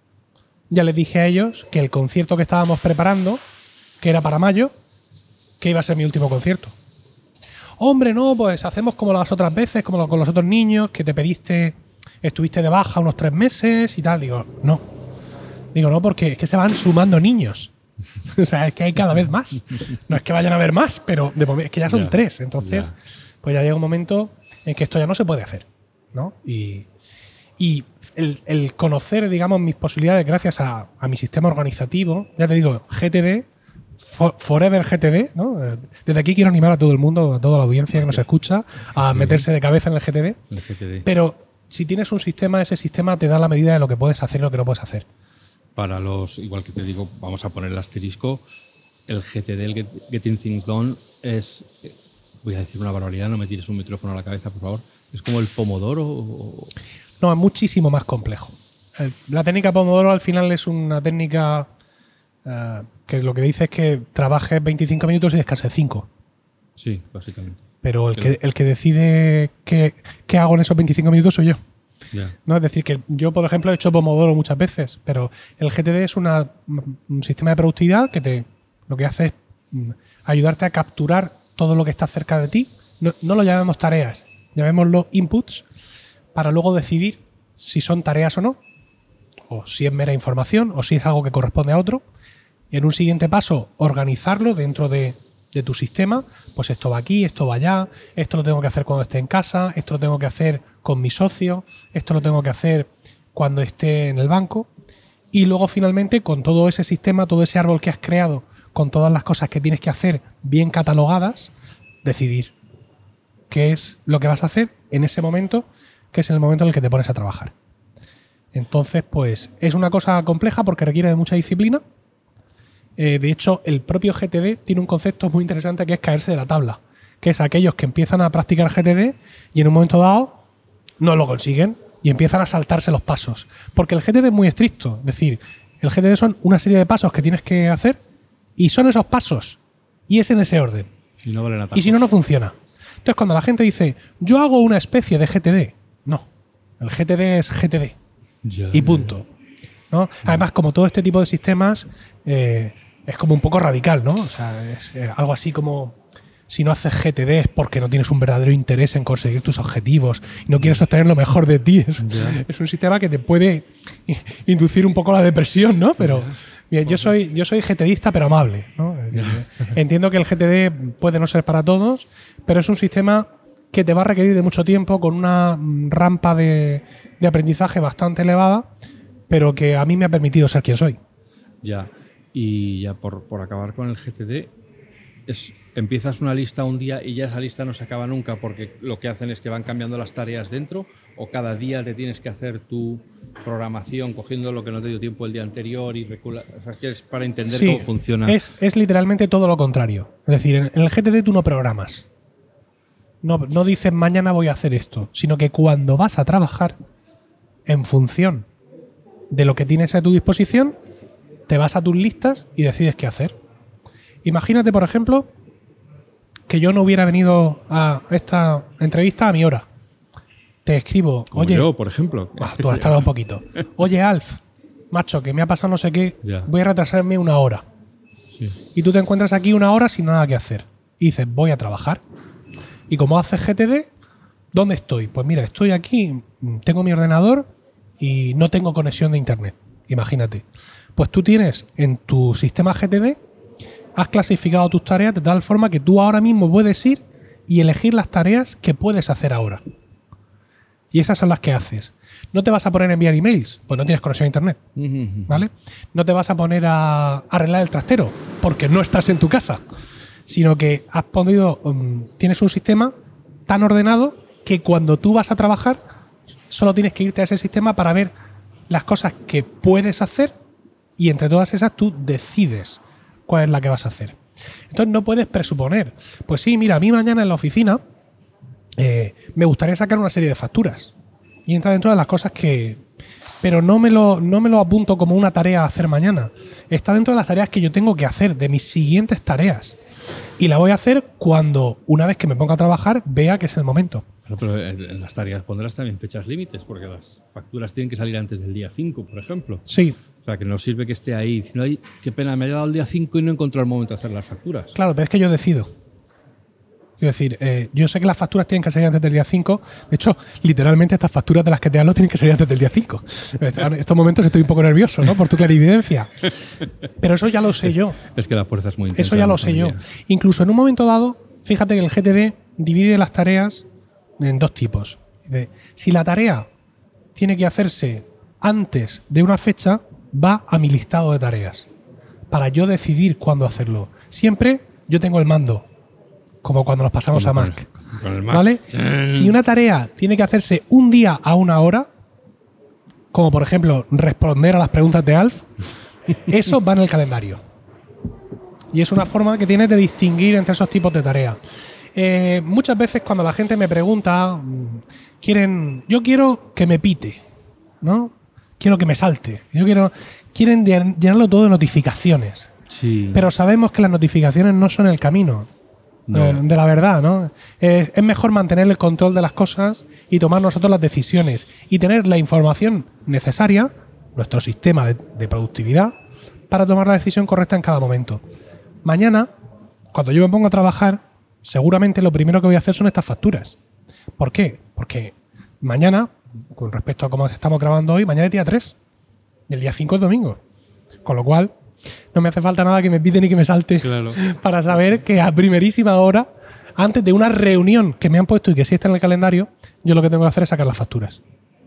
ya les dije a ellos que el concierto que estábamos preparando, que era para mayo, que iba a ser mi último concierto. Hombre, no, pues hacemos como las otras veces, como con los otros niños, que te pediste, estuviste de baja unos tres meses y tal. Digo, no. Digo, no, porque es que se van sumando niños. O sea, es que hay cada vez más. No es que vayan a haber más, pero de momento, es que ya son yeah, tres. Entonces, yeah. pues ya llega un momento en que esto ya no se puede hacer, ¿no? Y, y el, el conocer, digamos, mis posibilidades gracias a, a mi sistema organizativo, ya te digo, G T D, for, Forever G T D, ¿no? Desde aquí quiero animar a todo el mundo, a toda la audiencia que nos escucha, a meterse de cabeza en el G T D. El G T D. Pero si tienes un sistema, ese sistema te da la medida de lo que puedes hacer y lo que no puedes hacer. Para los, igual que te digo, vamos a poner el asterisco, el G T D, el Get, Getting Things Done, es, voy a decir una barbaridad, no me tires un micrófono a la cabeza, por favor, ¿es como el Pomodoro? O? No, es muchísimo más complejo. La técnica Pomodoro al final es una técnica uh, que lo que dice es que trabajes veinticinco minutos y descanses cinco. Sí, básicamente. Pero el que, el que decide qué, qué hago en esos veinticinco minutos soy yo. Yeah. ¿no? Es decir, que yo, por ejemplo, he hecho Pomodoro muchas veces, pero el G T D es una, un sistema de productividad que te, lo que hace es ayudarte a capturar todo lo que está cerca de ti. No, no lo llamemos tareas, llamémoslo inputs, para luego decidir si son tareas o no, o si es mera información, o si es algo que corresponde a otro. Y en un siguiente paso, organizarlo dentro de, de tu sistema. Pues esto va aquí, esto va allá, esto lo tengo que hacer cuando esté en casa, esto lo tengo que hacer con mi socio, esto lo tengo que hacer cuando esté en el banco. Y luego finalmente, con todo ese sistema, todo ese árbol que has creado, con todas las cosas que tienes que hacer bien catalogadas, decidir qué es lo que vas a hacer en ese momento, que es el momento en el que te pones a trabajar. Entonces, pues es una cosa compleja porque requiere de mucha disciplina. Eh, de hecho, el propio G T D tiene un concepto muy interesante que es caerse de la tabla, que es aquellos que empiezan a practicar G T D y en un momento dado no lo consiguen y empiezan a saltarse los pasos. Porque el G T D es muy estricto. Es decir, el G T D son una serie de pasos que tienes que hacer y son esos pasos y es en ese orden. Y, no valen atajos. Y si no, no funciona. Entonces, cuando la gente dice, yo hago una especie de G T D, no. El G T D es G T D. Ya, Y punto. ¿No? Además, como todo este tipo de sistemas, eh, es como un poco radical, ¿no? O sea, es eh, algo así como si no haces G T D es porque no tienes un verdadero interés en conseguir tus objetivos y no quieres obtener lo mejor de ti. Es, Ya. es un sistema que te puede inducir un poco la depresión, ¿no? Pero bien, yo soy, yo soy GTDista, pero amable, ¿no? Entiendo que el G T D puede no ser para todos, pero es un sistema que te va a requerir de mucho tiempo, con una rampa de, de aprendizaje bastante elevada, pero que a mí me ha permitido ser quien soy. Ya. Y ya por, por acabar con el G T D, es, empiezas una lista un día y ya esa lista no se acaba nunca porque lo que hacen es que van cambiando las tareas dentro, o cada día te tienes que hacer tu programación cogiendo lo que no te dio tiempo el día anterior y recula, o sea, que es para entender Sí, cómo funciona. Es, es literalmente todo lo contrario. Es decir, en, en el G T D tú no programas. No, no dices mañana voy a hacer esto, sino que cuando vas a trabajar, en función de lo que tienes a tu disposición, te vas a tus listas y decides qué hacer. Imagínate, por ejemplo, que yo no hubiera venido a esta entrevista a mi hora. Te escribo, Como oye, yo, por ejemplo. ah, tú has tardado un poquito. Oye, Alf, macho, que me ha pasado no sé qué, Ya. voy a retrasarme una hora. Sí. Y tú te encuentras aquí una hora sin nada que hacer. Y dices, voy a trabajar. Y como haces G T D, ¿dónde estoy? Pues mira, estoy aquí, tengo mi ordenador y no tengo conexión de internet. Imagínate. Pues tú tienes en tu sistema G T D, has clasificado tus tareas de tal forma que tú ahora mismo puedes ir y elegir las tareas que puedes hacer ahora. Y esas son las que haces. No te vas a poner a enviar emails, pues no tienes conexión a internet. ¿Vale? No te vas a poner a arreglar el trastero, porque no estás en tu casa. Sino que has podido, um, tienes un sistema tan ordenado que cuando tú vas a trabajar solo tienes que irte a ese sistema para ver las cosas que puedes hacer y entre todas esas tú decides cuál es la que vas a hacer. Entonces no puedes presuponer, pues sí, mira, a mí mañana en la oficina eh, me gustaría sacar una serie de facturas y entra dentro de las cosas que... Pero no me, lo, no me lo apunto como una tarea a hacer mañana. Está dentro de las tareas que yo tengo que hacer, de mis siguientes tareas. Y la voy a hacer cuando, una vez que me ponga a trabajar, vea que es el momento. Bueno, pero en las tareas pondrás también fechas límites, porque las facturas tienen que salir antes del día cinco, por ejemplo. Sí. O sea, que no sirve que esté ahí diciendo, ay, qué pena, me ha llegado el día cinco y no he encontrado el momento de hacer las facturas. Claro, pero es que yo decido. Quiero decir, eh, yo sé que las facturas tienen que salir antes del día cinco. De hecho, literalmente estas facturas de las que te hablo tienen que salir antes del día cinco. En estos momentos estoy un poco nervioso, ¿no? Por tu clarividencia. Pero eso ya lo sé yo. Es que la fuerza es muy intensa. Eso ya lo sé yo. Incluso en un momento dado, fíjate que el G T D divide las tareas en dos tipos. Si la tarea tiene que hacerse antes de una fecha, va a mi listado de tareas para yo decidir cuándo hacerlo. Siempre yo tengo el mando, como cuando nos pasamos Como a con Mac. el- con el Mac. ¿Vale? Si una tarea tiene que hacerse un día a una hora, como por ejemplo responder a las preguntas de Alf, eso va en el calendario. Y es una forma que tienes de distinguir entre esos tipos de tareas. Eh, muchas veces cuando la gente me pregunta, mm, quieren, yo quiero que me pite, ¿no? Quiero que me salte. Yo quiero, quieren llenarlo todo de notificaciones. Sí. Pero sabemos que las notificaciones no son el camino. No. eh, de la verdad, ¿no? Eh, es mejor mantener el control de las cosas y tomar nosotros las decisiones y tener la información necesaria, nuestro sistema de, de productividad, para tomar la decisión correcta en cada momento. Mañana, cuando yo me ponga a trabajar, seguramente lo primero que voy a hacer son estas facturas. ¿Por qué? Porque mañana, con respecto a cómo estamos grabando hoy, mañana es día tres. Y el día cinco es domingo. Con lo cual, no me hace falta nada que me pide ni que me salte Claro. para saber que a primerísima hora, antes de una reunión que me han puesto y que sí está en el calendario, yo lo que tengo que hacer es sacar las facturas.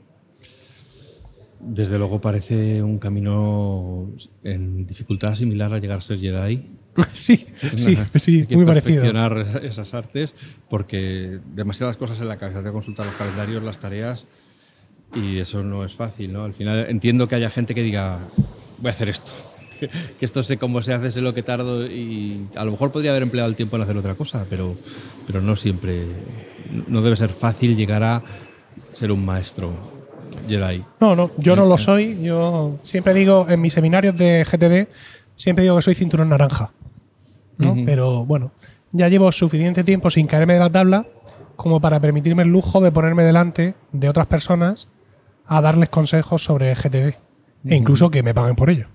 Desde luego parece un camino en dificultad similar a llegar a ser Jedi. sí, sí, sí, Hay que muy parecido. perfeccionar esas artes porque demasiadas cosas en la cabeza. Te consultar los calendarios, las tareas y eso no es fácil, ¿no? Al final entiendo que haya gente que diga, voy a hacer esto. Que esto sé cómo se hace, sé lo que tardo y a lo mejor podría haber empleado el tiempo en hacer otra cosa, pero, pero no siempre, no debe ser fácil llegar a ser un maestro Jedi. No, no, yo no lo soy. Yo siempre digo en mis seminarios de G T D, siempre digo que soy cinturón naranja, ¿no? Uh-huh. Pero bueno, ya llevo suficiente tiempo sin caerme de la tabla como para permitirme el lujo de ponerme delante de otras personas a darles consejos sobre G T D uh-huh. e incluso que me paguen por ello.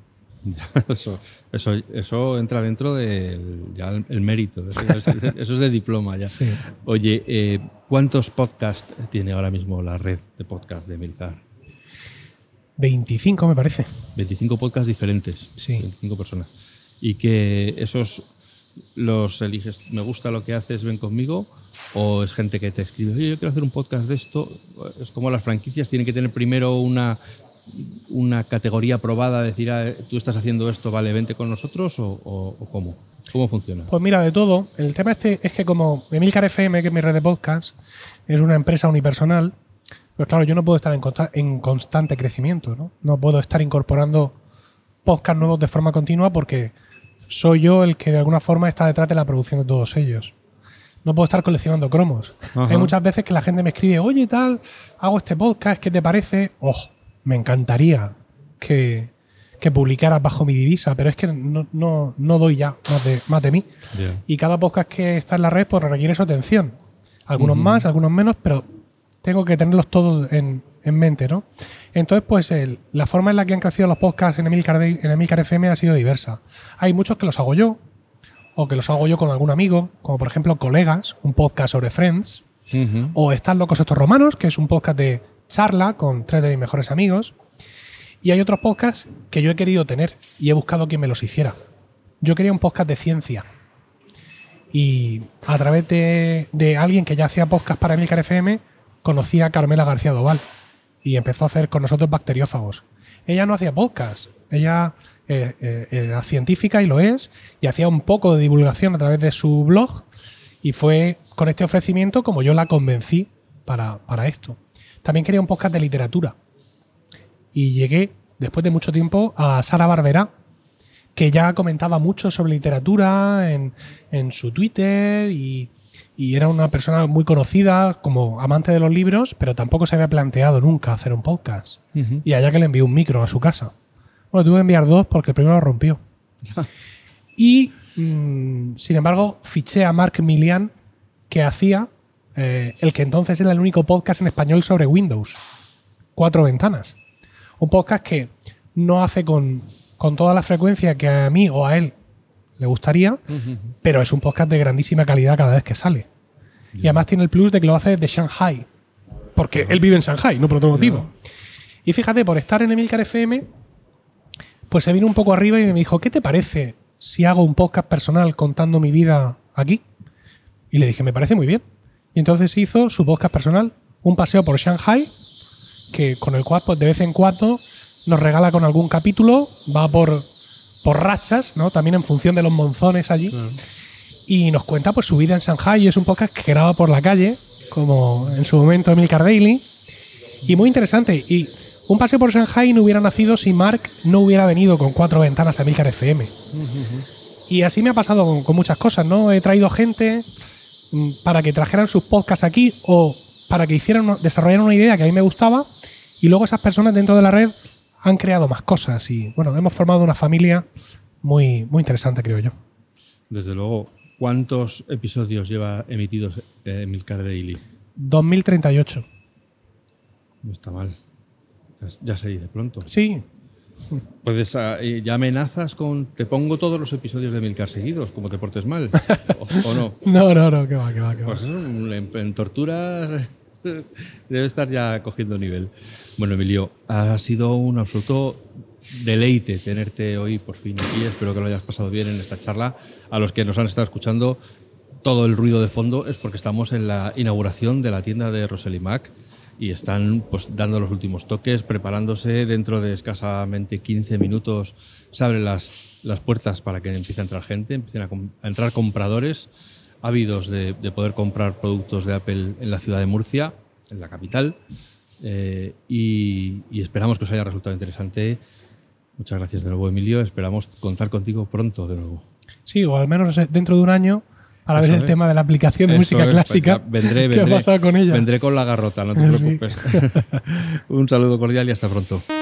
Eso, eso, eso entra dentro del ya el, el mérito. Eso, eso, eso es de diploma ya. Sí. Oye, eh, ¿cuántos podcasts tiene ahora mismo la red de podcasts de Emilcar? veinticinco me parece. veinticinco podcasts diferentes. Sí. veinticinco personas. Y que esos los eliges, me gusta lo que haces, ven conmigo, o es gente que te escribe, oye, yo quiero hacer un podcast de esto. Es como las franquicias, tienen que tener primero una una categoría aprobada, decir, ah, tú estás haciendo esto, vale, vente con nosotros, o, o, o cómo? ¿Cómo funciona? Pues mira, de todo. El tema este es que como Emilcar F M, que es mi red de podcast, es una empresa unipersonal, pues claro, yo no puedo estar en, consta- en constante crecimiento, ¿no? No puedo estar incorporando podcasts nuevos de forma continua porque soy yo el que de alguna forma está detrás de la producción de todos ellos. No puedo estar coleccionando cromos. Ajá. Hay muchas veces que la gente me escribe, oye, tal, hago este podcast, ¿qué te parece? ¡Oh! Me encantaría que, que publicaras bajo mi divisa, pero es que no, no, no doy ya más de, más de mí. Yeah. Y cada podcast que está en la red pues requiere su atención. Algunos uh-huh. más, algunos menos, pero tengo que tenerlos todos en, en mente, ¿no? Entonces, pues el, la forma en la que han crecido los podcasts en Emilcar, en Emilcar F M ha sido diversa. Hay muchos que los hago yo, o que los hago yo con algún amigo, como por ejemplo Colegas, un podcast sobre Friends, uh-huh. o Están locos estos romanos, que es un podcast de charla con tres de mis mejores amigos. Y hay otros podcasts que yo he querido tener y he buscado quien me los hiciera. Yo quería un podcast de ciencia y a través de, de alguien que ya hacía podcast para Emilcar F M conocí a Carmela García Doval y empezó a hacer con nosotros Bacteriófagos. Ella no hacía podcast, ella eh, eh, era científica y lo es, y hacía un poco de divulgación a través de su blog, y fue con este ofrecimiento como yo la convencí para, para esto. También quería un podcast de literatura. Y llegué, después de mucho tiempo, a Sara Barberá, que ya comentaba mucho sobre literatura en, en su Twitter y, y era una persona muy conocida como amante de los libros, pero tampoco se había planteado nunca hacer un podcast. Uh-huh. Y allá que le envié un micro a su casa. Bueno, tuve que enviar dos porque el primero lo rompió. Y, mmm, sin embargo, fiché a Marc Milian, que hacía eh, el que entonces era el único podcast en español sobre Windows. Cuatro Ventanas. Un podcast que no hace con, con toda la frecuencia que a mí o a él le gustaría, uh-huh. pero es un podcast de grandísima calidad cada vez que sale. Yeah. Y además tiene el plus de que lo hace desde Shanghai, porque yeah. él vive en Shanghai, no por otro motivo. Yeah. Y fíjate, por estar en Emilcar F M, pues se vino un poco arriba y me dijo, ¿qué te parece si hago un podcast personal contando mi vida aquí? Y le dije, me parece muy bien. Y entonces hizo su podcast personal, un paseo por Shanghai, que con el cual pues de vez en cuando nos regala con algún capítulo, va por, por rachas, ¿no? También en función de los monzones allí. Claro. Y nos cuenta pues su vida en Shanghai, y es un podcast que graba por la calle, como en su momento Emilcar Daily. Y muy interesante. Y un paseo por Shanghai no hubiera nacido si Marc no hubiera venido con Cuatro Ventanas a Emilcar F M. Uh-huh. Y así me ha pasado con, con muchas cosas, ¿no? He traído gente para que trajeran sus podcasts aquí o para que hicieran, desarrollaran una idea que a mí me gustaba, y luego esas personas dentro de la red han creado más cosas y bueno, hemos formado una familia muy, muy interesante, creo yo. Desde luego, ¿Cuántos episodios lleva emitidos eh, Emilcar Daily? dos mil treinta y ocho. No está mal. Ya, ya se dice pronto. Sí. Puedes, uh, ya amenazas con te pongo todos los episodios de Emilcar seguidos, como te portes mal. ¿O, o no? No, no, no, que va, que va, que va. Pues en, en torturas debe estar ya cogiendo nivel. Bueno, Emilio, ha sido un absoluto deleite tenerte hoy por fin aquí. Espero que lo hayas pasado bien en esta charla. A los que nos han estado escuchando, todo el ruido de fondo es porque estamos en la inauguración de la tienda de Rosell i Mac y están pues dando los últimos toques, preparándose. Dentro de escasamente quince minutos se abren las, las puertas para que empiece a entrar gente, empiecen a, a entrar compradores ávidos de, de poder comprar productos de Apple en la ciudad de Murcia, en la capital. Eh, y, y esperamos que os haya resultado interesante. Muchas gracias de nuevo, Emilio. Esperamos contar contigo pronto de nuevo. Sí, o al menos dentro de un año para Eso ver el es. tema de la aplicación de Eso música es. clásica. Pues vendré, vendré, ¿Qué ha pasado con ella? Vendré con la garrota, no te preocupes. Sí. Un saludo cordial y hasta pronto.